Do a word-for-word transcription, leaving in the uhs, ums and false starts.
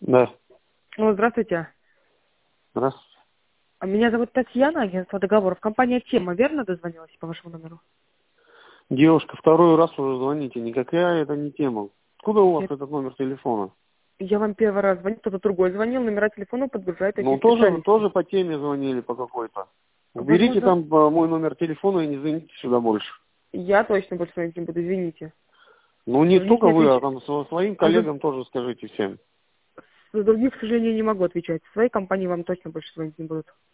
Да. Ну, здравствуйте. Здравствуйте. А Меня зовут Татьяна, агентство договоров. Компания «Тема», верно дозвонилась по вашему номеру? Девушка, второй раз уже звоните. Никакая это не тема. Откуда у вас Я, этот номер телефона? я вам первый раз звоню, кто-то другой звонил, номера телефона подгружают Ну, тоже, ай ти-специалисты. тоже по теме звонили по какой-то. Уберите Возможно, там э, мой номер телефона и не звоните сюда больше. я точно больше звонить не буду, извините. Ну, не Других только не вы, а отвечаю. там сво- своим А за, коллегам тоже скажите всем. за других, к сожалению, не могу отвечать. В своей компании вам точно больше звонить не будут.